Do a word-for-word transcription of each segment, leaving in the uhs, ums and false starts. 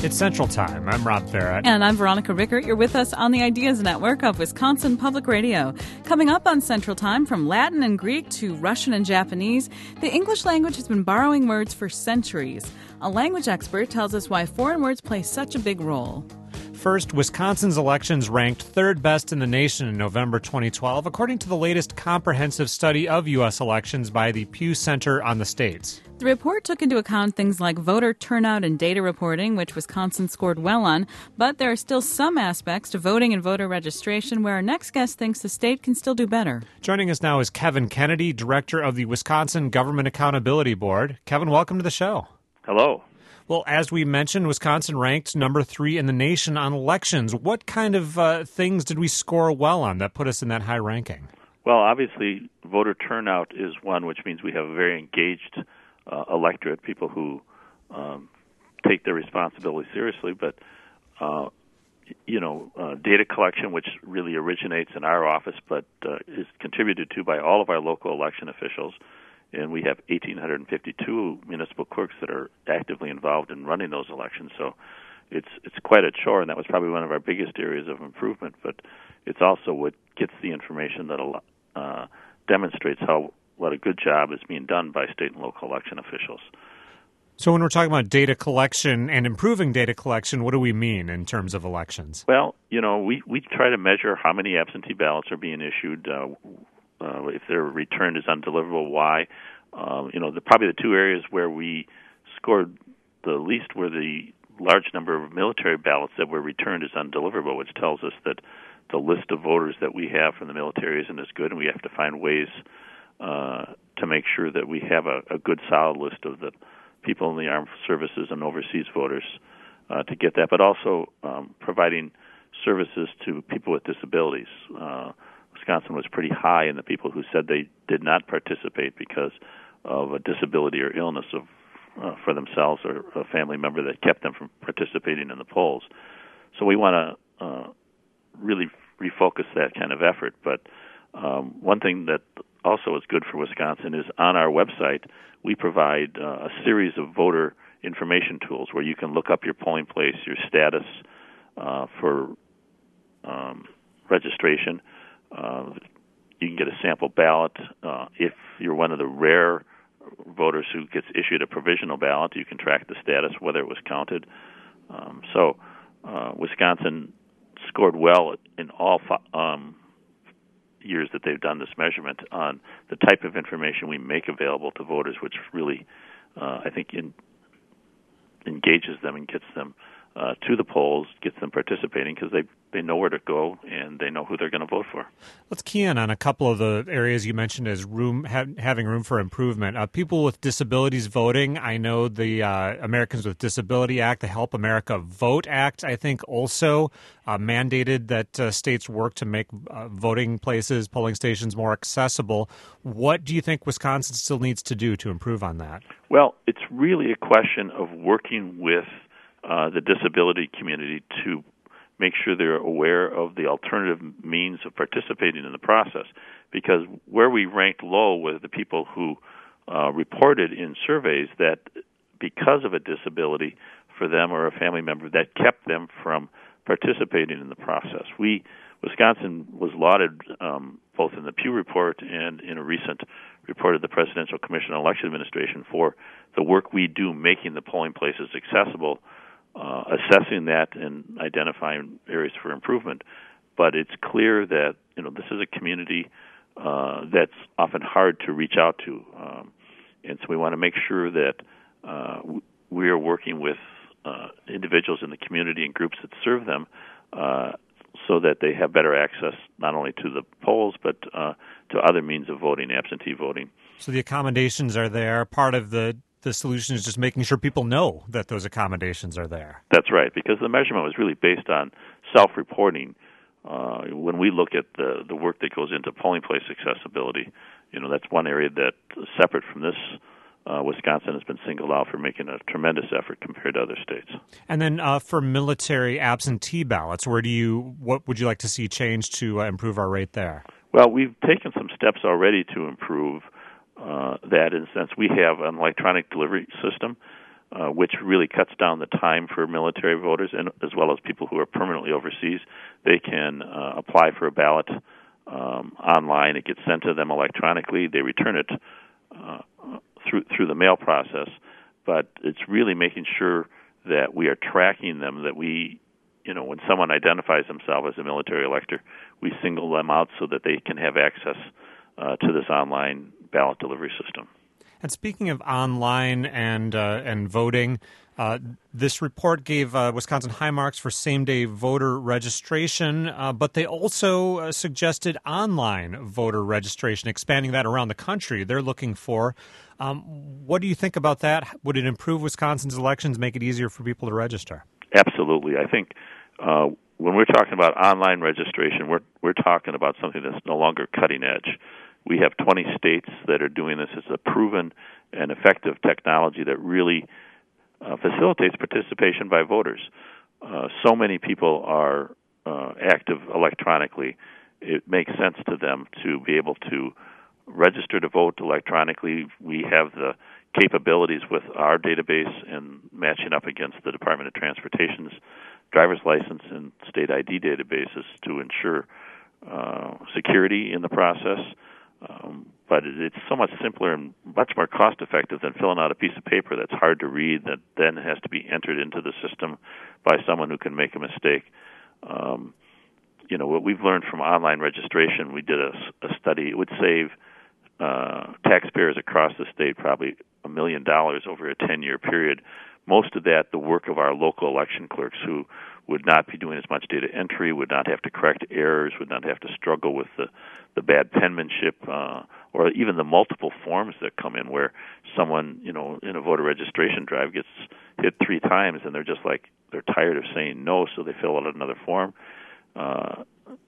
It's Central Time. I'm Rob Barrett. And I'm Veronica Rickert. You're with us on the Ideas Network of Wisconsin Public Radio. Coming up on Central Time, from Latin and Greek to Russian and Japanese, the English language has been borrowing words for centuries. A language expert tells us why foreign words play such a big role. First, Wisconsin's elections ranked third best in the nation in November twenty twelve, according to the latest comprehensive study of U S elections by the Pew Center on the States. The report took into account things like voter turnout and data reporting, which Wisconsin scored well on, but there are still some aspects to voting and voter registration where our next guest thinks the state can still do better. Joining us now is Kevin Kennedy, director of the Wisconsin Government Accountability Board. Kevin, welcome to the show. Hello. Well, as we mentioned, Wisconsin ranked number three in the nation on elections. What kind of uh, things did we score well on that put us in that high ranking? Well, obviously, voter turnout is one, which means we have a very engaged uh, electorate, people who um, take their responsibility seriously. But, uh, you know, uh, data collection, which really originates in our office but uh, is contributed to by all of our local election officials. And we have one thousand eight hundred fifty-two municipal clerks that are actively involved in running those elections. So it's it's quite a chore, and that was probably one of our biggest areas of improvement. But it's also what gets the information that uh, demonstrates how what a good job is being done by state and local election officials. So when we're talking about data collection and improving data collection, what do we mean in terms of elections? Well, you know, we, we try to measure how many absentee ballots are being issued, uh, Uh, if their return is undeliverable, why? Uh, you know, the, probably the two areas where we scored the least were the large number of military ballots that were returned as undeliverable, which tells us that the list of voters that we have from the military isn't as good, and we have to find ways uh, to make sure that we have a, a good, solid list of the people in the armed services and overseas voters uh, to get that, but also um, providing services to people with disabilities. Uh, Wisconsin was pretty high in the people who said they did not participate because of a disability or illness of uh, for themselves or a family member that kept them from participating in the polls. So we want to uh, really refocus that kind of effort. But um, one thing that also is good for Wisconsin is on our website we provide uh, a series of voter information tools where you can look up your polling place, your status uh, for um, registration. Uh, you can get a sample ballot. Uh, if you're one of the rare voters who gets issued a provisional ballot, you can track the status, whether it was counted. Um, so uh, Wisconsin scored well in all fi- um, years that they've done this measurement on the type of information we make available to voters, which really, uh, I think, in, engages them and gets them Uh, to the polls, gets them participating because they, they know where to go and they know who they're going to vote for. Let's key in on a couple of the areas you mentioned as room ha- having room for improvement. Uh, people with disabilities voting. I know the uh, Americans with Disability Act, the Help America Vote Act, I think also uh, mandated that uh, states work to make uh, voting places, polling stations more accessible. What do you think Wisconsin still needs to do to improve on that? Well, it's really a question of working with Uh, the disability community to make sure they're aware of the alternative means of participating in the process. Because where we ranked low were the people who uh, reported in surveys that because of a disability for them or a family member, that kept them from participating in the process. We, Wisconsin was lauded um, both in the Pew Report and in a recent report of the Presidential Commission on Election Administration for the work we do making the polling places accessible, Uh, assessing that and identifying areas for improvement. But it's clear that, you know, this is a community uh, that's often hard to reach out to. Um, and so we want to make sure that uh, we are working with uh, individuals in the community and groups that serve them uh, so that they have better access not only to the polls but uh, to other means of voting, absentee voting. So the accommodations are there. Part of the The solution is just making sure people know that those accommodations are there. That's right, because the measurement was really based on self-reporting. Uh, when we look at the, the work that goes into polling place accessibility, you know, that's one area that, separate from this, uh, Wisconsin has been singled out for making a tremendous effort compared to other states. And then uh, for military absentee ballots, where do you, what would you like to see change to uh, improve our rate there? Well, we've taken some steps already to improve Uh, that in the sense we have an electronic delivery system uh, which really cuts down the time for military voters and as well as people who are permanently overseas. They can uh, apply for a ballot um, online. It gets sent to them electronically. They return it uh, through through the mail process. But it's really making sure that we are tracking them, that we, you know, when someone identifies themselves as a military elector, we single them out so that they can have access uh, to this online ballot delivery system. And speaking of online and uh, and voting, uh, this report gave uh, Wisconsin high marks for same-day voter registration, uh, but they also uh, suggested online voter registration, expanding that around the country. They're looking for. Um, what do you think about that? Would it improve Wisconsin's elections, make it easier for people to register? Absolutely. I think uh, when we're talking about online registration, we're we're talking about something that's no longer cutting edge. We have twenty states that are doing this. It's a proven and effective technology that really uh, facilitates participation by voters. Uh, so many people are uh, active electronically. It makes sense to them to be able to register to vote electronically. We have the capabilities with our database and matching up against the Department of Transportation's driver's license and state I D databases to ensure uh, security in the process. Um, but it's so much simpler and much more cost-effective than filling out a piece of paper that's hard to read that then has to be entered into the system by someone who can make a mistake. Um, you know, what we've learned from online registration, we did a, a study. It would save uh, taxpayers across the state probably a million dollars over a ten-year period. Most of that, the work of our local election clerks who would not be doing as much data entry, would not have to correct errors, would not have to struggle with the, the bad penmanship, uh, or even the multiple forms that come in where someone, you know, in a voter registration drive gets hit three times and they're just like, they're tired of saying no, so they fill out another form. Uh,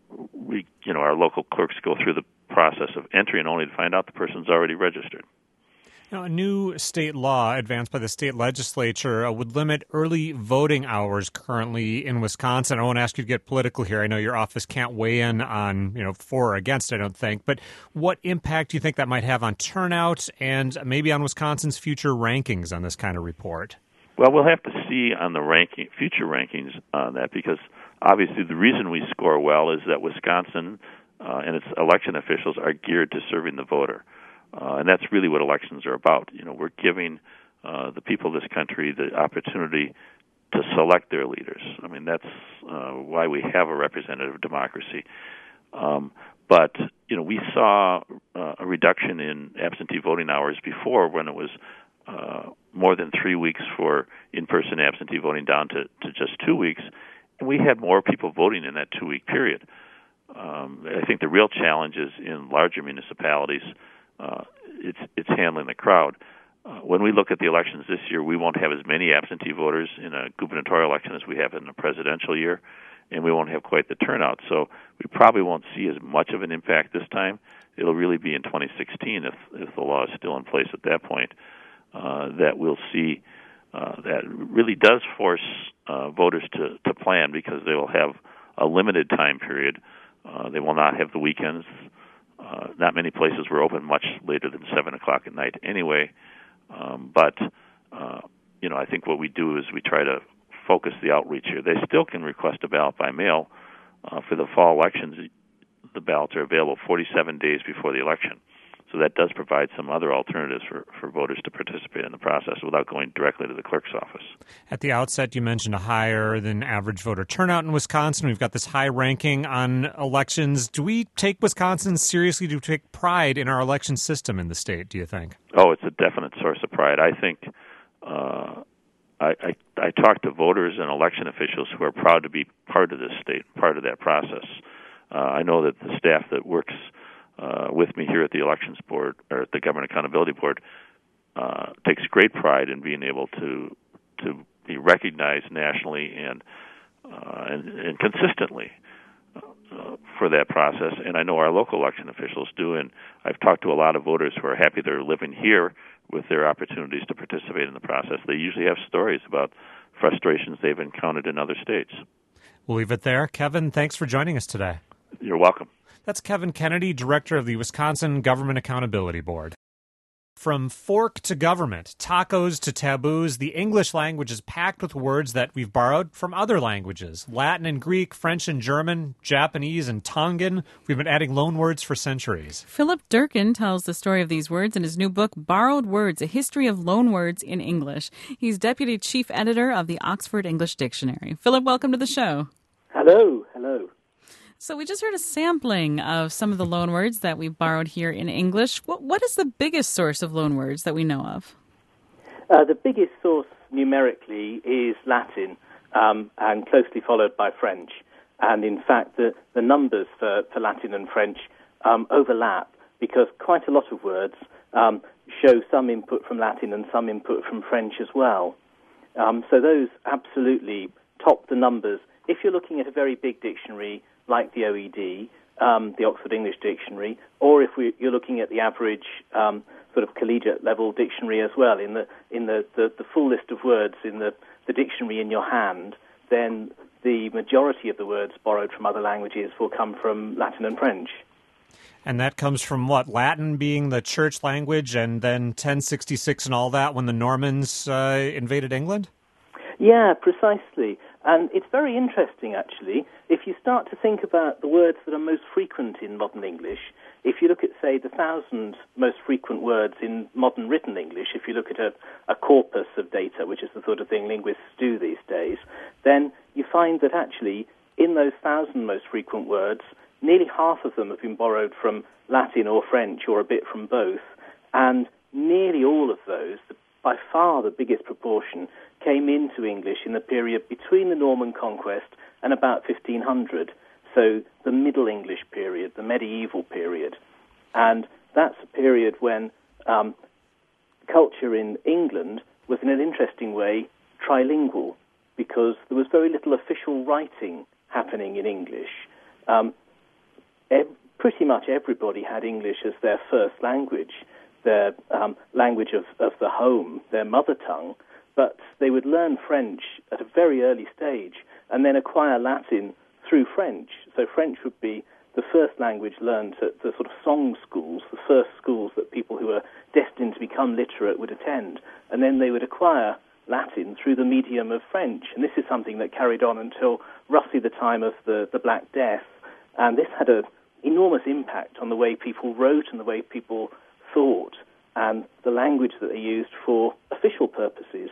we, you know, our local clerks go through the process of entering only to find out the person's already registered. Now, a new state law advanced by the state legislature uh, would limit early voting hours currently in Wisconsin. I won't ask you to get political here. I know your office can't weigh in on, you know, for or against, I don't think. But what impact do you think that might have on turnout and maybe on Wisconsin's future rankings on this kind of report? Well, we'll have to see on the ranking, future rankings on that, because obviously the reason we score well is that Wisconsin uh, and its election officials are geared to serving the voter. Uh, and that's really what elections are about. You know, we're giving uh, the people of this country the opportunity to select their leaders. I mean, that's uh, why we have a representative democracy. Um, but, you know, we saw uh, a reduction in absentee voting hours before when it was uh, more than three weeks for in-person absentee voting down to, to just two weeks. And we had more people voting in that two-week period. Um, I think the real challenge is in larger municipalities. Uh, it's it's handling the crowd. Uh, when we look at the elections this year, we won't have as many absentee voters in a gubernatorial election as we have in a presidential year, and we won't have quite the turnout. So we probably won't see as much of an impact this time. It'll really be in twenty sixteen, if if the law is still in place at that point, uh, that we'll see uh, that really does force uh, voters to, to plan, because they will have a limited time period. Uh, they will not have the weekends. Uh, not many places were open much later than seven o'clock at night anyway. Um, but, uh, you know, I think what we do is we try to focus the outreach here. They still can request a ballot by mail. Uh, for the fall elections, the ballots are available forty-seven days before the election. So that does provide some other alternatives for, for voters to participate in the process without going directly to the clerk's office. At the outset, you mentioned a higher than average voter turnout in Wisconsin. We've got this high ranking on elections. Do we take Wisconsin seriously? Do we take pride in our election system in the state, do you think? Oh, it's a definite source of pride. I think uh, I, I, I talk to voters and election officials who are proud to be part of this state, part of that process. Uh, I know that the staff that works Uh, with me here at the Elections Board, or at the Government Accountability Board, uh, takes great pride in being able to to be recognized nationally and uh, and, and consistently uh, for that process. And I know our local election officials do, and I've talked to a lot of voters who are happy they're living here with their opportunities to participate in the process. They usually have stories about frustrations they've encountered in other states. We'll leave it there. Kevin, thanks for joining us today. You're welcome. That's Kevin Kennedy, Director of the Wisconsin Government Accountability Board. From fork to government, tacos to taboos, the English language is packed with words that we've borrowed from other languages. Latin and Greek, French and German, Japanese and Tongan. We've been adding loanwords for centuries. Philip Durkin tells the story of these words in his new book, Borrowed Words, A History of Loanwords in English. He's deputy chief editor of the Oxford English Dictionary. Philip, welcome to the show. Hello, hello. So we just heard a sampling of some of the loanwords that we've borrowed here in English. What, what is the biggest source of loanwords that we know of? Uh, the biggest source numerically is Latin, um, and closely followed by French. And in fact, the, the numbers for, for Latin and French um, overlap because quite a lot of words um, show some input from Latin and some input from French as well. Um, so those absolutely top the numbers. If you're looking at a very big dictionary like the O E D, um, the Oxford English Dictionary, or if we, you're looking at the average um, sort of collegiate level dictionary as well, in the in the, the, the full list of words in the, the dictionary in your hand, then the majority of the words borrowed from other languages will come from Latin and French. And that comes from what? Latin being the church language, and then ten sixty-six and all that when the Normans uh, invaded England? Yeah, precisely. And it's very interesting, actually, if you start to think about the words that are most frequent in modern English. If you look at, say, the thousand most frequent words in modern written English, if you look at a, a corpus of data, which is the sort of thing linguists do these days, then you find that actually in those thousand most frequent words, nearly half of them have been borrowed from Latin or French or a bit from both, and nearly all of those, by far the biggest proportion, came into English in the period between the Norman Conquest and about fifteen hundred, so the Middle English period, the medieval period. And that's a period when um, culture in England was in an interesting way trilingual, because there was very little official writing happening in English. Um, ev- pretty much everybody had English as their first language, their um, language of, of the home, their mother tongue, but they would learn French at a very early stage and then acquire Latin through French. So French would be the first language learned at the sort of song schools, the first schools that people who were destined to become literate would attend. And then they would acquire Latin through the medium of French. And this is something that carried on until roughly the time of the, the Black Death. And this had an enormous impact on the way people wrote and the way people thought and the language that they used for official purposes.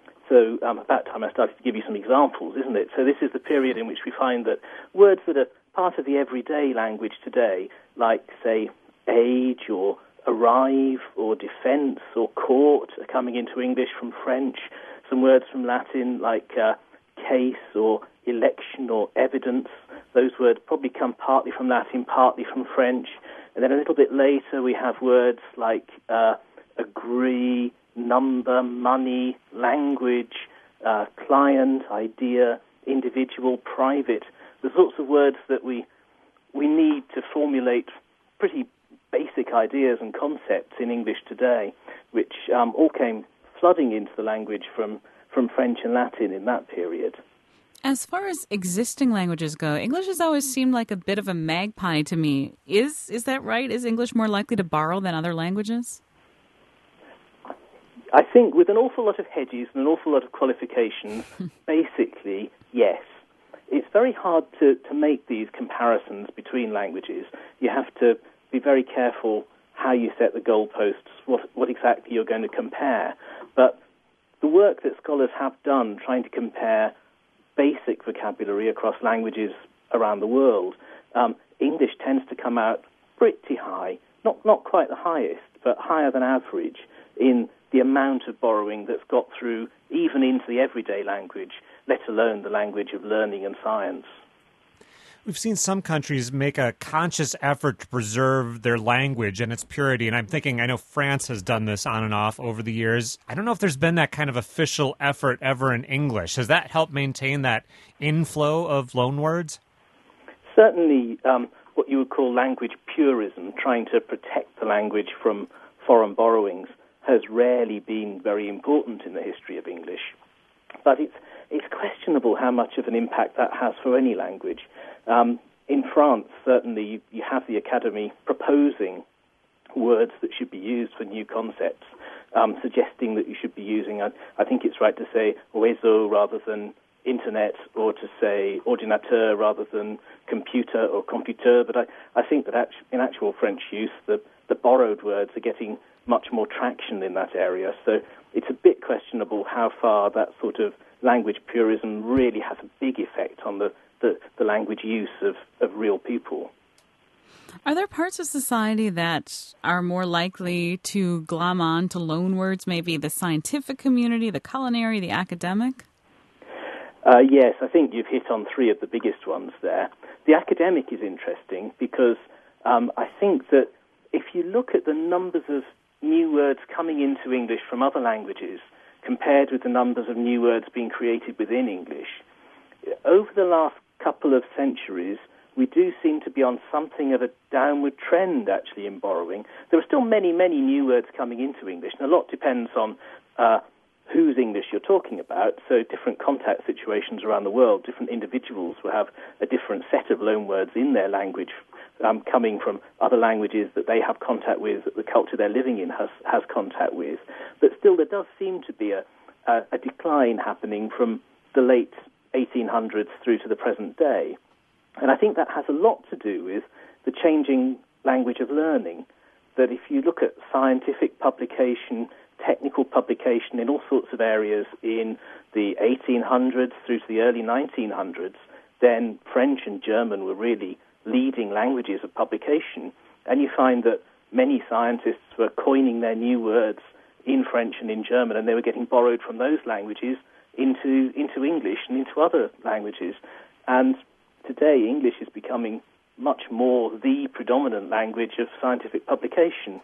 So um, at that time I started to give you some examples, isn't it? So this is the period in which we find that words that are part of the everyday language today, like, say, age or arrive or defence or court, are coming into English from French. Some words from Latin like uh, case or election or evidence. Those words probably come partly from Latin, partly from French. And then a little bit later we have words like uh, agree, number, money, language, uh, client, idea, individual, private. The sorts of words that we we need to formulate pretty basic ideas and concepts in English today, which um, all came flooding into the language from, from French and Latin in that period. As far as existing languages go, English has always seemed like a bit of a magpie to me. Is is that right? Is English more likely to borrow than other languages? I think with an awful lot of hedges and an awful lot of qualifications, basically, yes. It's very hard to, to make these comparisons between languages. You have to be very careful how you set the goalposts, what, what exactly you're going to compare. But the work that scholars have done trying to compare basic vocabulary across languages around the world, um, English tends to come out pretty high, not not quite the highest, but higher than average in the amount of borrowing that's got through even into the everyday language, let alone the language of learning and science. We've seen some countries make a conscious effort to preserve their language and its purity, and I'm thinking, I know France has done this on and off over the years. I don't know if there's been that kind of official effort ever in English. Has that helped maintain that inflow of loanwords? Certainly, um, what you would call language purism, trying to protect the language from foreign borrowings, has rarely been very important in the history of English. But it's it's questionable how much of an impact that has for any language. Um, in France, certainly, you, you have the Academy proposing words that should be used for new concepts, um, suggesting that you should be using, I, I think it's right to say réseau rather than internet, or to say ordinateur rather than computer or computer. But I, I think that actu- in actual French use, the, the borrowed words are getting much more traction in that area. So it's a bit questionable how far that sort of language purism really has a big effect on the, the, the language use of, of real people. Are there parts of society that are more likely to glom on to loanwords, maybe the scientific community, the culinary, the academic? Uh, yes, I think you've hit on three of the biggest ones there. The academic is interesting because um, I think that if you look at the numbers of new words coming into English from other languages compared with the numbers of new words being created within English, over the last couple of centuries, we do seem to be on something of a downward trend, actually, in borrowing. There are still many, many new words coming into English, and a lot depends on uh, whose English you're talking about. So different contact situations around the world, different individuals will have a different set of loanwords in their language um, coming from other languages that they have contact with, that the culture they're living in has, has contact with. But still, there does seem to be a, a, a decline happening from the late eighteen hundreds through to the present day. And I think that has a lot to do with the changing language of learning, that if you look at scientific publication, technical publication in all sorts of areas in the eighteen hundreds through to the early nineteen hundreds, then French and German were really leading languages of publication. And you find that many scientists were coining their new words in French and in German, and they were getting borrowed from those languages into, into English and into other languages. And today, English is becoming much more the predominant language of scientific publication.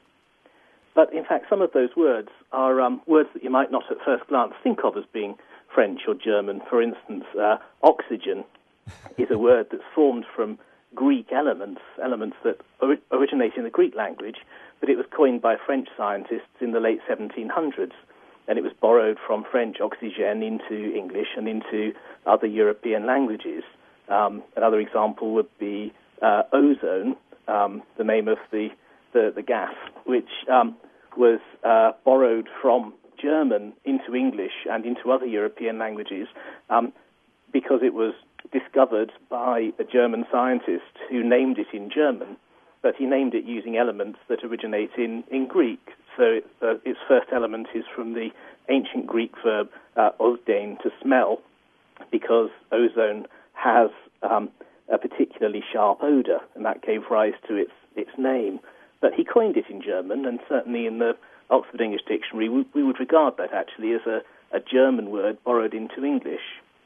But in fact, some of those words are um, words that you might not at first glance think of as being French or German. For instance, uh, oxygen is a word that's formed from Greek elements, elements that ori- originate in the Greek language, but it was coined by French scientists in the late seventeen hundreds. And it was borrowed from French oxygène into English and into other European languages. Um, another example would be uh, ozone, um, the name of the, the, the gas, which um, was uh, borrowed from German into English and into other European languages um, because it was discovered by a German scientist who named it in German, but he named it using elements that originate in, in Greek. So uh, its first element is from the ancient Greek verb uh, ozdein, to smell, because ozone has um, a particularly sharp odour, and that gave rise to its its name. But he coined it in German, and certainly in the Oxford English Dictionary, we, we would regard that actually as a, a German word borrowed into English.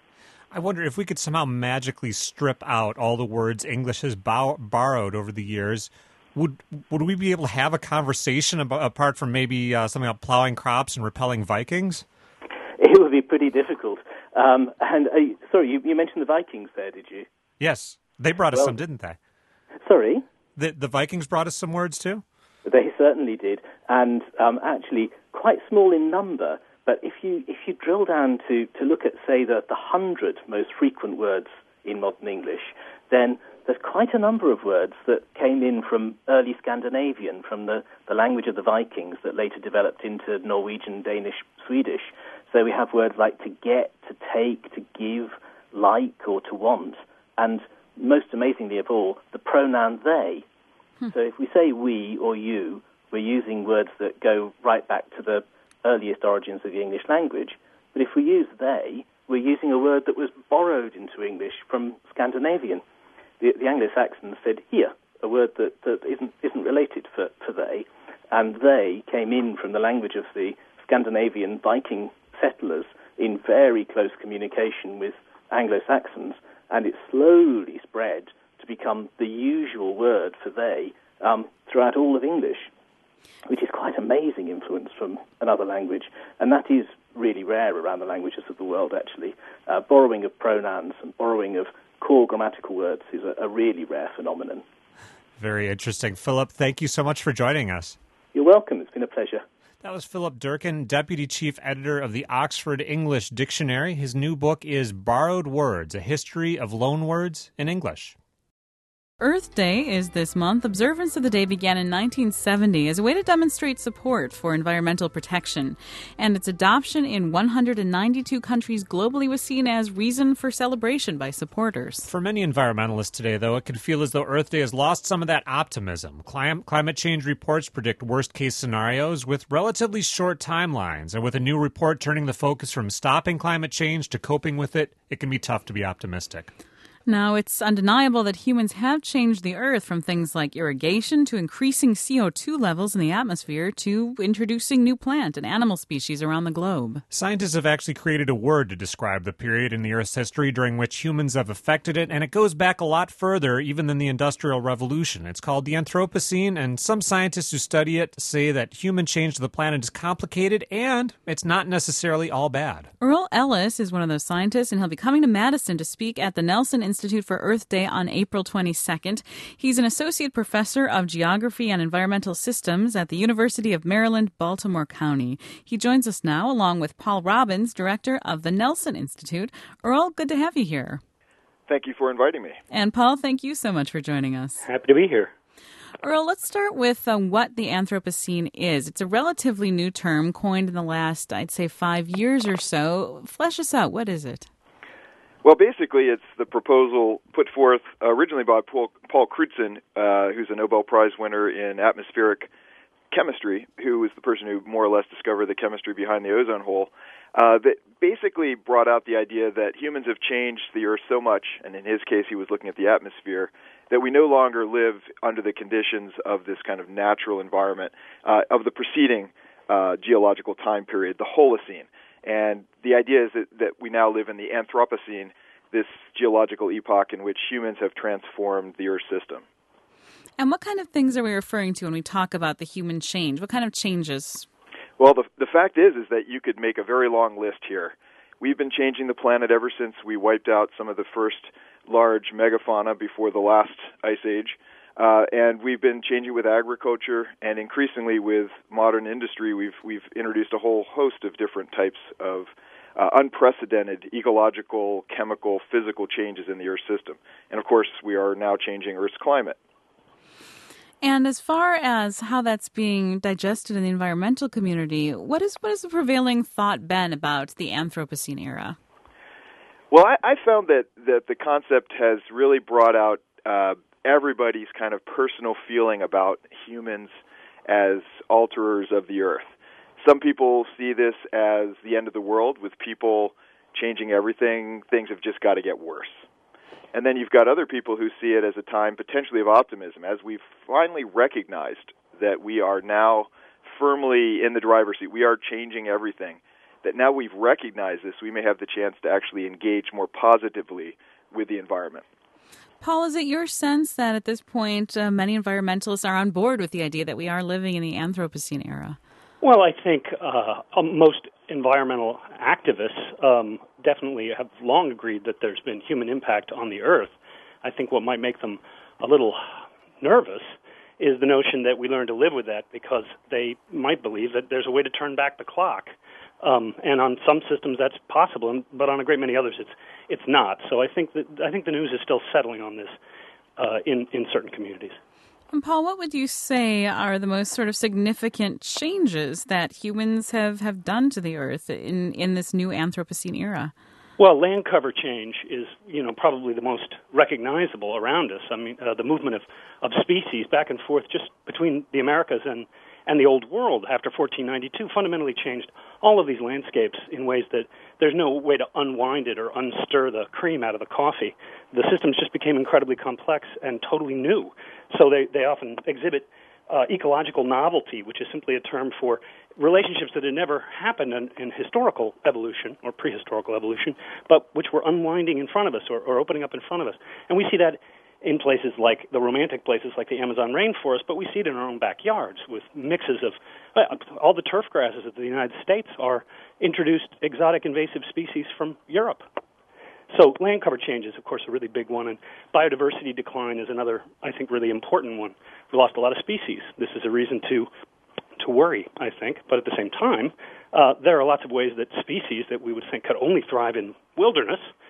I wonder if we could somehow magically strip out all the words English has bow- borrowed over the years. Would would we be able to have a conversation about, apart from maybe uh, something about plowing crops and repelling Vikings? It would be pretty difficult. Um, and uh, sorry, you, you mentioned the Vikings there, did you? Yes, they brought us well, some, didn't they? Sorry? The the Vikings brought us some words too? They certainly did, and um, actually quite small in number. But if you if you drill down to, to look at, say, the, the hundred most frequent words in modern English, then there's quite a number of words that came in from early Scandinavian, from the, the language of the Vikings that later developed into Norwegian, Danish, Swedish. So we have words like to get, to take, to give, like, or to want. And most amazingly of all, the pronoun they. Hmm. So if we say we or you, we're using words that go right back to the earliest origins of the English language. But if we use they, we're using a word that was borrowed into English from Scandinavian. The, the Anglo-Saxons said here, a word that, that isn't, isn't related for, for they, and they came in from the language of the Scandinavian Viking settlers in very close communication with Anglo-Saxons, and it slowly spread to become the usual word for they um, throughout all of English, which is quite amazing influence from another language, and that is really rare around the languages of the world, actually. Uh, borrowing of pronouns and borrowing of core grammatical words is a, a really rare phenomenon. Very interesting. Philip, thank you so much for joining us. You're welcome. It's been a pleasure. That was Philip Durkin, Deputy Chief Editor of the Oxford English Dictionary. His new book is Borrowed Words, A History of Loanwords in English. Earth Day is this month. Observance of the day began in nineteen seventy as a way to demonstrate support for environmental protection. And its adoption in one hundred ninety-two countries globally was seen as reason for celebration by supporters. For many environmentalists today, though, it can feel as though Earth Day has lost some of that optimism. Clim- climate change reports predict worst-case scenarios with relatively short timelines. And with a new report turning the focus from stopping climate change to coping with it, it can be tough to be optimistic. Now, it's undeniable that humans have changed the Earth from things like irrigation to increasing C O two levels in the atmosphere to introducing new plant and animal species around the globe. Scientists have actually created a word to describe the period in the Earth's history during which humans have affected it, and it goes back a lot further even than the Industrial Revolution. It's called the Anthropocene, and some scientists who study it say that human change to the planet is complicated and it's not necessarily all bad. Earl Ellis is one of those scientists, and he'll be coming to Madison to speak at the Nelson Institute for Earth Day on April twenty-second. He's an associate professor of geography and environmental systems at the University of Maryland, Baltimore County. He joins us now along with Paul Robbins, director of the Nelson Institute. Earl, good to have you here. Thank you for inviting me. And Paul, thank you so much for joining us. Happy to be here. Earl, let's start with uh, what the Anthropocene is. It's a relatively new term coined in the last, I'd say, five years or so. Flesh us out. What is it? Well, basically, it's the proposal put forth originally by Paul, Paul Crutzen, uh, who's a Nobel Prize winner in atmospheric chemistry, who was the person who more or less discovered the chemistry behind the ozone hole, uh, that basically brought out the idea that humans have changed the Earth so much, and in his case he was looking at the atmosphere, that we no longer live under the conditions of this kind of natural environment uh, of the preceding uh, geological time period, the Holocene. And the idea is that, that we now live in the Anthropocene, this geological epoch in which humans have transformed the Earth system. And what kind of things are we referring to when we talk about the human change? What kind of changes? Well, the, the fact is is that you could make a very long list here. We've been changing the planet ever since we wiped out some of the first large megafauna before the last ice age. Uh, and we've been changing with agriculture, and increasingly with modern industry, we've we've introduced a whole host of different types of uh, unprecedented ecological, chemical, physical changes in the Earth system. And of course, we are now changing Earth's climate. And as far as how that's being digested in the environmental community, what is what has the prevailing thought been about the Anthropocene era? Well, I, I found that, that the concept has really brought out uh, everybody's kind of personal feeling about humans as alterers of the Earth. Some people see this as the end of the world, with people changing everything. Things have just got to get worse. And then you've got other people who see it as a time potentially of optimism, as we've finally recognized that we are now firmly in the driver's seat. We are changing everything. That now we've recognized this, we may have the chance to actually engage more positively with the environment. Paul, is it your sense that at this point uh, many environmentalists are on board with the idea that we are living in the Anthropocene era? Well, I think uh, most environmental activists um, definitely have long agreed that there's been human impact on the Earth. I think what might make them a little nervous is the notion that we learn to live with that, because they might believe that there's a way to turn back the clock. Um, and on some systems that's possible, but on a great many others it's it's not. So I think that I think the news is still settling on this uh, in in certain communities. And Paul, what would you say are the most sort of significant changes that humans have, have done to the Earth in, in this new Anthropocene era? Well, land cover change is, you know, probably the most recognizable around us. I mean, uh, the movement of, of species back and forth just between the Americas and, and the Old World after fourteen ninety-two fundamentally changed all of these landscapes in ways that there's no way to unwind it or unstir the cream out of the coffee. The systems just became incredibly complex and totally new. So they, they often exhibit uh, ecological novelty, which is simply a term for relationships that had never happened in, in historical evolution or prehistorical evolution, but which were unwinding in front of us or, or opening up in front of us. And we see that in places like the romantic places like the Amazon rainforest, but we see it in our own backyards with mixes of uh, all the turf grasses of the United States are introduced exotic invasive species from Europe. So land cover change is, of course, a really big one, and biodiversity decline is another, I think, really important one. We lost a lot of species. This is a reason to to worry, I think, but at the same time, uh, there are lots of ways that species that we would think could only thrive in wilderness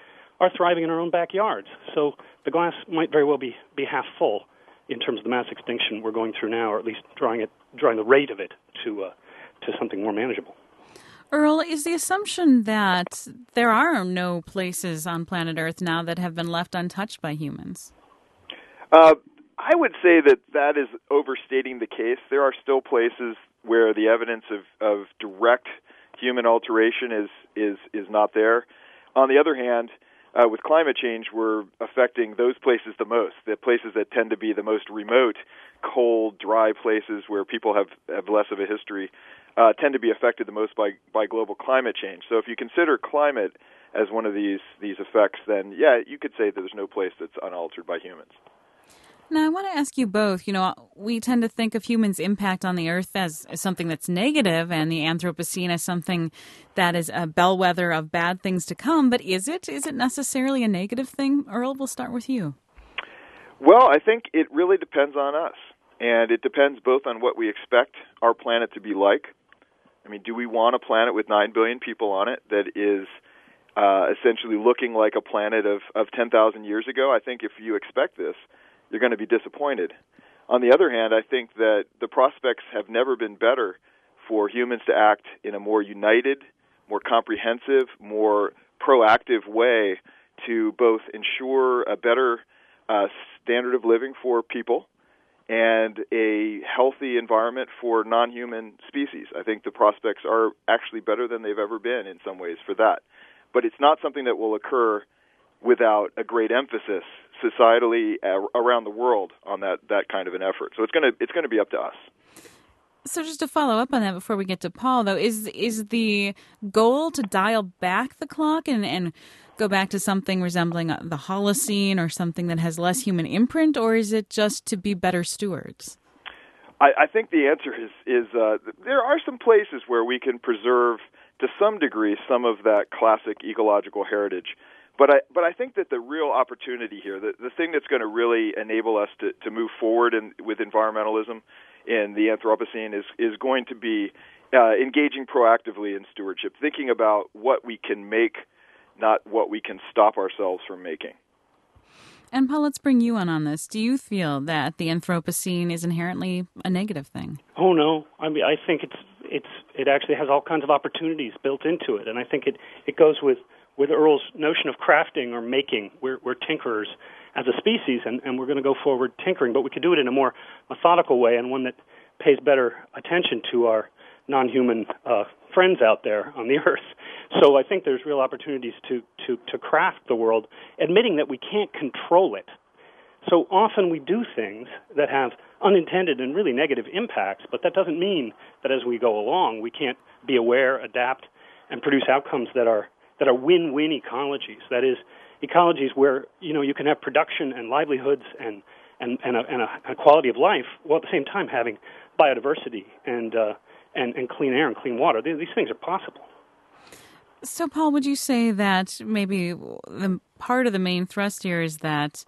are thriving in our own backyards. So the glass might very well be, be half full in terms of the mass extinction we're going through now, or at least drawing it, drawing the rate of it to uh, to something more manageable. Earl, is the assumption that there are no places on planet Earth now that have been left untouched by humans? Uh, I would say that that is overstating the case. There are still places where the evidence of, of direct human alteration is, is, is not there. On the other hand, uh, with climate change, we're affecting those places the most, the places that tend to be the most remote, cold, dry places where people have, have less of a history, uh, tend to be affected the most by, by global climate change. So if you consider climate as one of these, these effects, then, yeah, you could say that there's no place that's unaltered by humans. Now, I want to ask you both, you know, we tend to think of humans' impact on the Earth as, as something that's negative and the Anthropocene as something that is a bellwether of bad things to come. But is it? Is it necessarily a negative thing? Earl, we'll start with you. Well, I think it really depends on us. And it depends both on what we expect our planet to be like. I mean, do we want a planet with nine billion people on it that is uh, essentially looking like a planet of, of ten thousand years ago? I think if you expect this, you're going to be disappointed. On the other hand, I think that the prospects have never been better for humans to act in a more united, more comprehensive, more proactive way to both ensure a better uh, standard of living for people and a healthy environment for non-human species. I think the prospects are actually better than they've ever been in some ways for that. But it's not something that will occur without a great emphasis societally uh, around the world on that, that kind of an effort. So it's going to it's going to be up to us. So just to follow up on that before we get to Paul, though, is is the goal to dial back the clock and, and go back to something resembling the Holocene or something that has less human imprint, or is it just to be better stewards? I, I think the answer is, is uh, there are some places where we can preserve to some degree some of that classic ecological heritage. But I but I think that the real opportunity here, the, the thing that's going to really enable us to, to move forward in, with environmentalism in the Anthropocene is, is going to be uh, engaging proactively in stewardship, thinking about what we can make, not what we can stop ourselves from making. And Paul, let's bring you in on this. Do you feel that the Anthropocene is inherently a negative thing? Oh, no. I mean, I think it's it's it actually has all kinds of opportunities built into it, and I think it, it goes with with Earl's notion of crafting or making. We're, we're tinkerers as a species, and, and we're going to go forward tinkering, but we could do it in a more methodical way and one that pays better attention to our non-human uh, friends out there on the Earth. So I think there's real opportunities to, to, to craft the world, admitting that we can't control it. So often we do things that have unintended and really negative impacts, but that doesn't mean that as we go along we can't be aware, adapt, and produce outcomes that are that are win-win ecologies. That is, ecologies where, you know, you can have production and livelihoods and and, and, a, and a, a quality of life, while at the same time having biodiversity and uh, and, and clean air and clean water. These things are possible. So, Paul, would you say that maybe the part of the main thrust here is that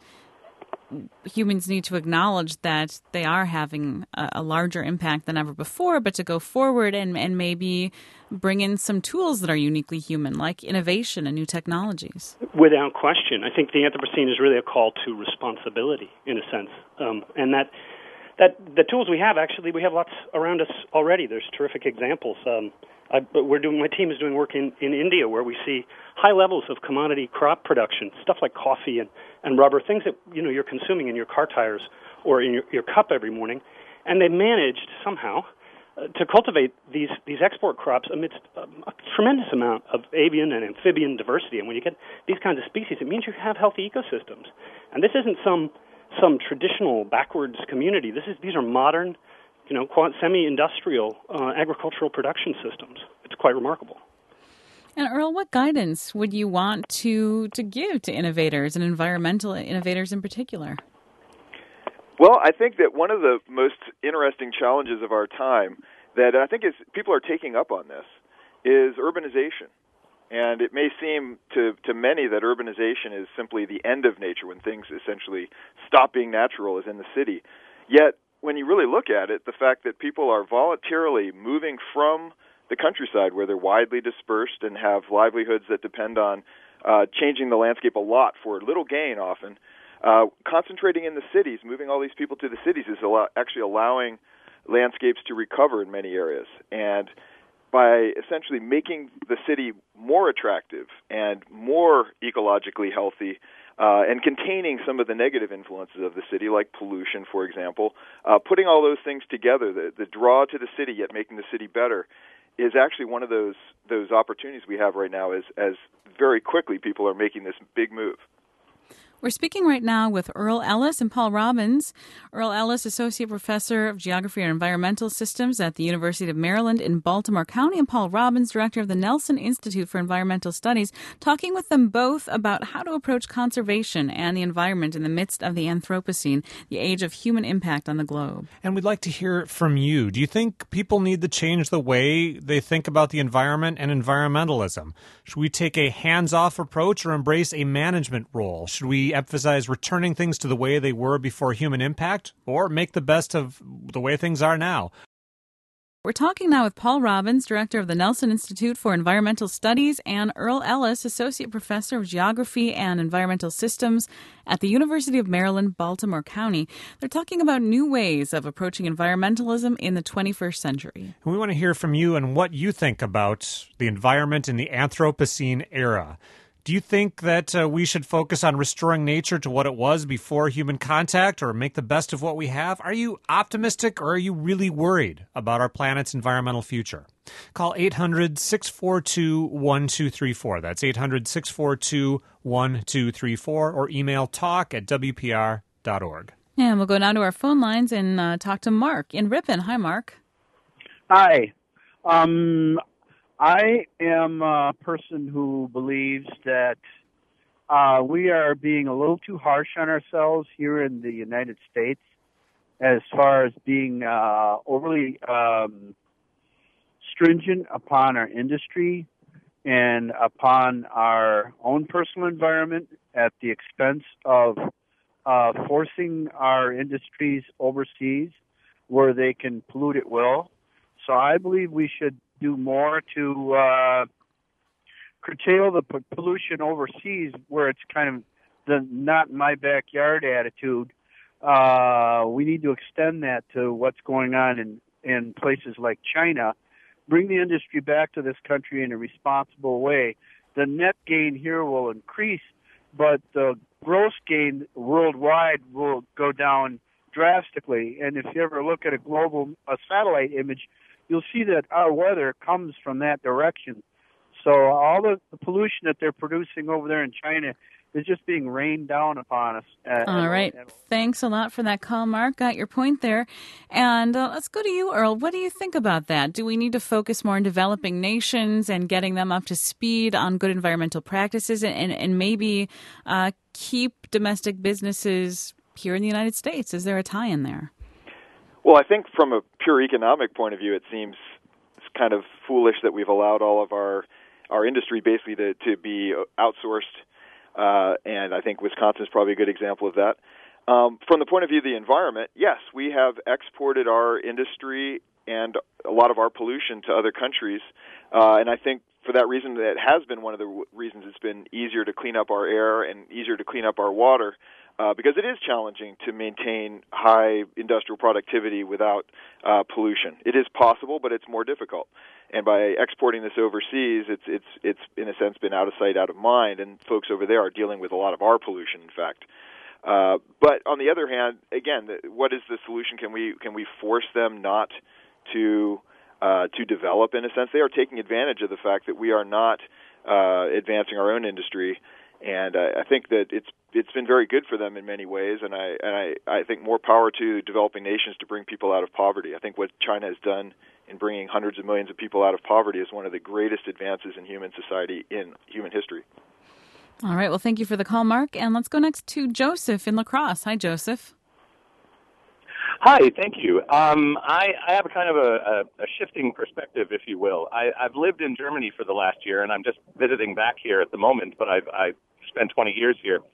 humans need to acknowledge that they are having a, a larger impact than ever before, but to go forward and, and maybe bring in some tools that are uniquely human, like innovation and new technologies? Without question. I think the Anthropocene is really a call to responsibility, in a sense. Um, and that that the tools we have, actually, we have lots around us already. There's terrific examples. Um, I, but we're doing. My team is doing work in, in India where we see high levels of commodity crop production, stuff like coffee and, and rubber, things that you know you're consuming in your car tires or in your, your cup every morning, and they managed somehow uh, to cultivate these these export crops amidst a, a tremendous amount of avian and amphibian diversity. And when you get these kinds of species, it means you have healthy ecosystems. And this isn't some some traditional backwards community. This is these are modern, you know, semi-industrial uh, agricultural production systems. It's quite remarkable. And Earl, what guidance would you want to, to give to innovators and environmental innovators in particular? Well, I think that one of the most interesting challenges of our time that I think is people are taking up on this is urbanization. And it may seem to, to many that urbanization is simply the end of nature when things essentially stop being natural as in the city. Yet, when you really look at it, the fact that people are voluntarily moving from the countryside where they're widely dispersed and have livelihoods that depend on uh, changing the landscape a lot for little gain often. Uh, concentrating in the cities, moving all these people to the cities is allow- actually allowing landscapes to recover in many areas. And by essentially making the city more attractive and more ecologically healthy, uh, and containing some of the negative influences of the city, like pollution, for example, uh, putting all those things together, the, the draw to the city yet making the city better, is actually one of those those opportunities we have right now as, as very quickly people are making this big move. We're speaking right now with Earl Ellis and Paul Robbins. Earl Ellis, Associate Professor of Geography and Environmental Systems at the University of Maryland in Baltimore County, and Paul Robbins, Director of the Nelson Institute for Environmental Studies, talking with them both about how to approach conservation and the environment in the midst of the Anthropocene, the age of human impact on the globe. And we'd like to hear from you. Do you think people need to change the way they think about the environment and environmentalism? Should we take a hands-off approach or embrace a management role? Should we emphasize returning things to the way they were before human impact, or make the best of the way things are now? We're talking now with Paul Robbins, Director of the Nelson Institute for Environmental Studies, and Earl Ellis, Associate Professor of Geography and Environmental Systems at the University of Maryland, Baltimore County. They're talking about new ways of approaching environmentalism in the twenty-first century. We want to hear from you and what you think about the environment in the Anthropocene era. Do you think that uh, we should focus on restoring nature to what it was before human contact, or make the best of what we have? Are you optimistic, or are you really worried about our planet's environmental future? Call eight hundred, six four two, one two three four. That's eight hundred, six four two, one two three four, or email talk at w p r dot org. And we'll go now to our phone lines and uh, talk to Mark in Ripon. Hi, Mark. Hi. Um... I am a person who believes that uh, we are being a little too harsh on ourselves here in the United States as far as being uh, overly um, stringent upon our industry and upon our own personal environment at the expense of uh, forcing our industries overseas where they can pollute at will. So I believe we should do more to uh, curtail the p- pollution overseas, where it's kind of the not in my backyard attitude. Uh, we need to extend that to what's going on in, in places like China. Bring the industry back to this country in a responsible way. The net gain here will increase, but the gross gain worldwide will go down drastically. And if you ever look at a global a satellite image, you'll see that our weather comes from that direction. So all the, the pollution that they're producing over there in China is just being rained down upon us. Uh, all right. And, Thanks a lot for that call, Mark. Got your point there. And uh, let's go to you, Earl. What do you think about that? Do we need to focus more on developing nations and getting them up to speed on good environmental practices, and, and, and maybe uh, keep domestic businesses here in the United States? Is there a tie in there? Well, I think from a pure economic point of view, it seems kind of foolish that we've allowed all of our our industry basically to, to be outsourced, uh, and I think Wisconsin's probably a good example of that. Um, from the point of view of the environment, yes, we have exported our industry and a lot of our pollution to other countries, uh, and I think for that reason, that has been one of the w- reasons it's been easier to clean up our air and easier to clean up our water. Uh, because it is challenging to maintain high industrial productivity without uh, pollution. It is possible, but it's more difficult. And by exporting this overseas, it's it's it's in a sense been out of sight, out of mind, and folks over there are dealing with a lot of our pollution, in fact. Uh, but on the other hand, again, the, what is the solution? Can we can we force them not to uh, to develop? In a sense, they are taking advantage of the fact that we are not uh, advancing our own industry. And uh, I think that it's it's been very good for them in many ways, and I and I, I think more power to developing nations to bring people out of poverty. I think what China has done in bringing hundreds of millions of people out of poverty is one of the greatest advances in human society in human history. All right. Well, thank you for the call, Mark. And let's go next to Joseph in La Crosse. Hi, Joseph. Hi, thank you. Um, I, I have a kind of a, a, a shifting perspective, if you will. I, I've lived in Germany for the last year, and I'm just visiting back here at the moment, but I've, I've spent twenty years here.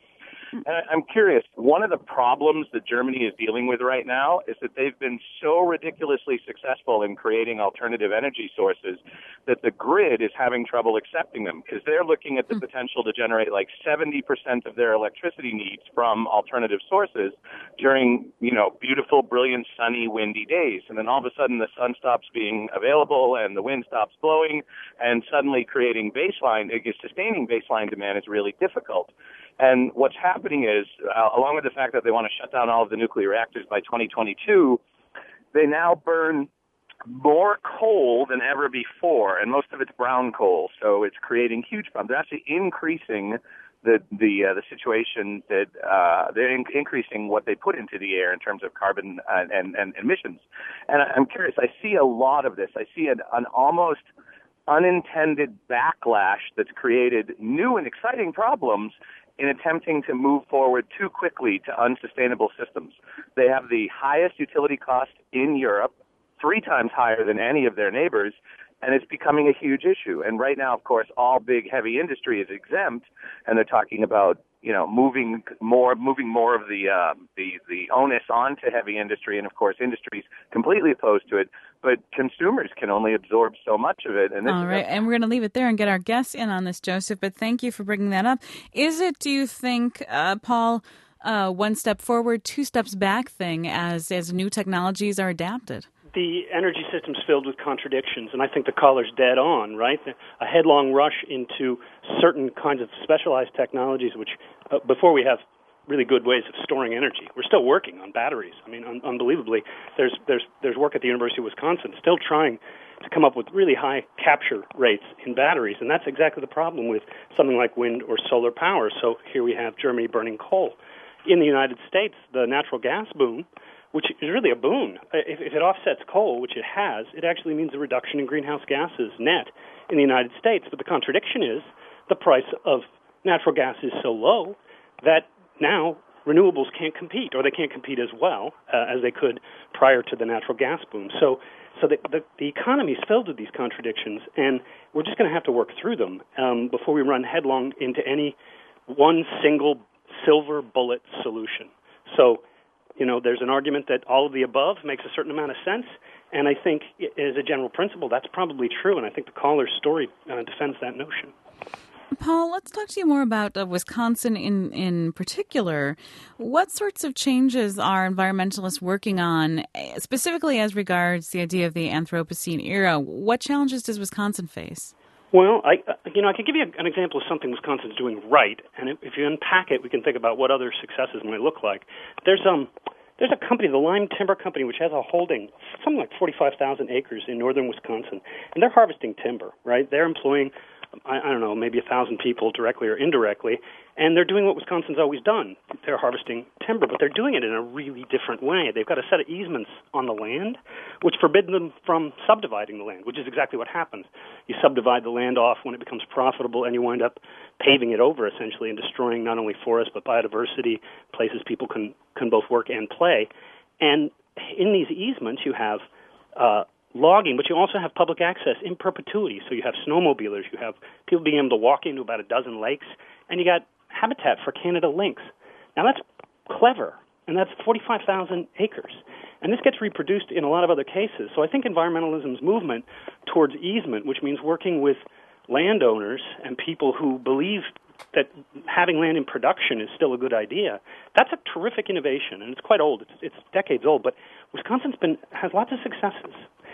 And I, I'm curious, one of the problems that Germany is dealing with right now is that they've been so ridiculously successful in creating alternative energy sources that the grid is having trouble accepting them, because they're looking at the potential to generate like seventy percent of their electricity needs from alternative sources during, you know, beautiful, brilliant, sunny, windy days. And then all of a sudden the sun stops being available and the wind stops blowing, and suddenly creating baseline, sustaining baseline demand is really difficult. And what's happening is, uh, along with the fact that they want to shut down all of the nuclear reactors by twenty twenty-two, they now burn more coal than ever before, and most of it's brown coal. So it's creating huge problems. They're actually increasing the the uh, the situation that uh, they're in- increasing what they put into the air in terms of carbon and, and, and emissions. And I'm curious. I see a lot of this. I see an, an almost unintended backlash that's created new and exciting problems in attempting to move forward too quickly to unsustainable systems. They have the highest utility cost in Europe, three times higher than any of their neighbors, and it's becoming a huge issue. And right now, of course, all big heavy industry is exempt, and they're talking about, you know, moving more, moving more of the uh, the the onus onto heavy industry, and of course, industry's completely opposed to it. But consumers can only absorb so much of it. And this all right, and we're going to leave it there and get our guests in on this, Joseph. But thank you for bringing that up. Is it, do you think, uh, Paul, uh, one step forward, two steps back thing as as new technologies are adapted? The energy system's filled with contradictions, and I think the caller's dead on, right? A headlong rush into certain kinds of specialized technologies, which uh, before we have really good ways of storing energy. We're still working on batteries. I mean, un- unbelievably, there's there's there's work at the University of Wisconsin still trying to come up with really high capture rates in batteries, and that's exactly the problem with something like wind or solar power. So here we have Germany burning coal. In the United States, the natural gas boom, which is really a boon. If, if it offsets coal, which it has, it actually means a reduction in greenhouse gases net in the United States. But the contradiction is the price of natural gas is so low that now renewables can't compete, or they can't compete as well uh, as they could prior to the natural gas boom. So so the, the, the economy is filled with these contradictions, and we're just going to have to work through them um, before we run headlong into any one single silver bullet solution. So, you know, there's an argument that all of the above makes a certain amount of sense, and I think as a general principle that's probably true, and I think the caller's story uh, defends that notion. Paul, let's talk to you more about uh, Wisconsin in, in particular. What sorts of changes are environmentalists working on, specifically as regards the idea of the Anthropocene era? What challenges does Wisconsin face? Well, I, you know, I could give you an example of something Wisconsin's doing right, and if you unpack it, we can think about what other successes might look like. There's um, there's a company, the Lime Timber Company, which has a holding something like forty-five thousand acres in northern Wisconsin, and they're harvesting timber, right? They're employing, I, I don't know, maybe a thousand people directly or indirectly, and they're doing what Wisconsin's always done. They're harvesting timber, but they're doing it in a really different way. They've got a set of easements on the land, which forbid them from subdividing the land, which is exactly what happens. You subdivide the land off when it becomes profitable, and you wind up paving it over, essentially, and destroying not only forests, but biodiversity, places people can, can both work and play. And in these easements, you have uh, logging, but you also have public access in perpetuity. So you have snowmobilers, you have people being able to walk into about a dozen lakes, and you got habitat for Canada lynx. Now that's clever, and that's forty-five thousand acres. And this gets reproduced in a lot of other cases. So I think environmentalism's movement towards easement, which means working with landowners and people who believe that having land in production is still a good idea, that's a terrific innovation, and it's quite old. It's, it's decades old, but Wisconsin's been has lots of successes.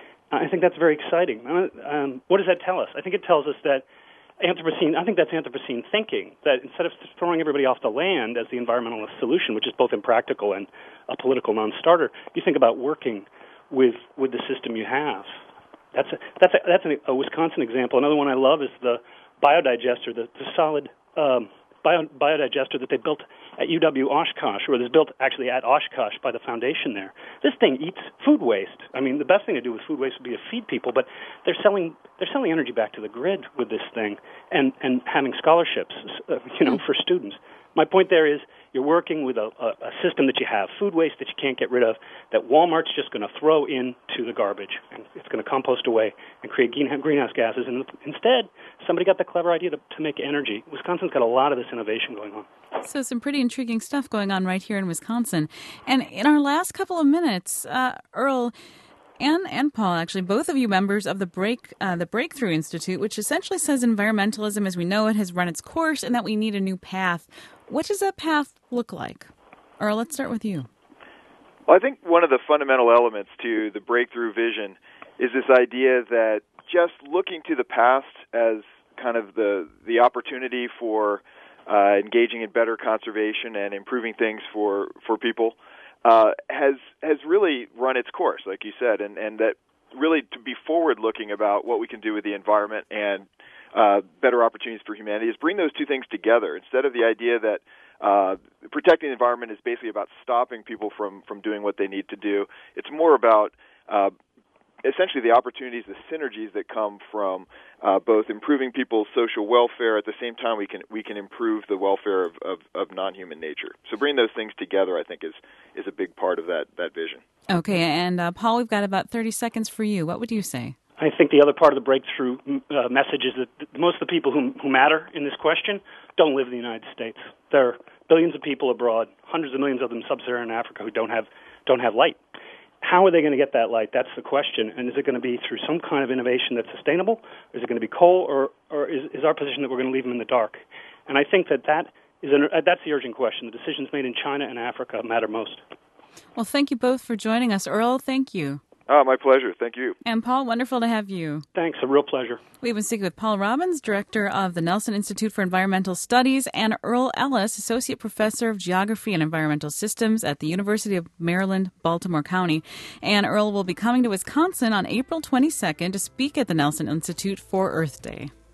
I think that's very exciting. Um, what does that tell us? I think it tells us that Anthropocene, I think that's Anthropocene thinking, that instead of throwing everybody off the land as the environmentalist solution, which is both impractical and a political non-starter, you think about working with with the system you have. That's a, that's a, that's a, a Wisconsin example. Another one I love is the biodigester, the, the solid um, bio, biodigester that they built at U W Oshkosh, or it was built actually at Oshkosh by the foundation there. This thing eats food waste. I mean, the best thing to do with food waste would be to feed people, but they're selling they're selling energy back to the grid with this thing, and, and having scholarships, uh, you know, for students. My point there is you're working with a, a, a system that you have, food waste that you can't get rid of, that Walmart's just going to throw into the garbage, and it's going to compost away and create greenhouse gases. And instead, somebody got the clever idea to, to make energy. Wisconsin's got a lot of this innovation going on. So some pretty intriguing stuff going on right here in Wisconsin. And in our last couple of minutes, uh, Earl and and Paul, actually, both of you members of the Break uh, the Breakthrough Institute, which essentially says environmentalism as we know it has run its course and that we need a new path. What does that path look like? Earl, let's start with you. Well, I think one of the fundamental elements to the Breakthrough vision is this idea that just looking to the past as kind of the the opportunity for uh, engaging in better conservation and improving things for, for people uh, has has really run its course, like you said, and, and that really to be forward-looking about what we can do with the environment and uh, better opportunities for humanity is bring those two things together instead of the idea that uh, protecting the environment is basically about stopping people from, from doing what they need to do. It's more about uh, essentially the opportunities, the synergies that come from uh, both improving people's social welfare. At the same time, we can we can improve the welfare of, of, of non-human nature. So bringing those things together, I think, is is a big part of that, that vision. Okay, and uh, Paul, we've got about thirty seconds for you. What would you say? I think the other part of the breakthrough uh, message is that most of the people who, who matter in this question don't live in the United States. There are billions of people abroad, hundreds of millions of them sub-Saharan Africa, who don't have don't have light. How are they going to get that light? That's the question. And is it going to be through some kind of innovation that's sustainable? Or is it going to be coal? Or, or is, is our position that we're going to leave them in the dark? And I think that, that is an, uh, that's the urgent question. The decisions made in China and Africa matter most. Well, thank you both for joining us. Earl, thank you. Oh, my pleasure. Thank you. And Paul, wonderful to have you. Thanks. A real pleasure. We've been speaking with Paul Robbins, Director of the Nelson Institute for Environmental Studies, and Earl Ellis, Associate Professor of Geography and Environmental Systems at the University of Maryland, Baltimore County. And Earl will be coming to Wisconsin on April twenty-second to speak at the Nelson Institute for Earth Day.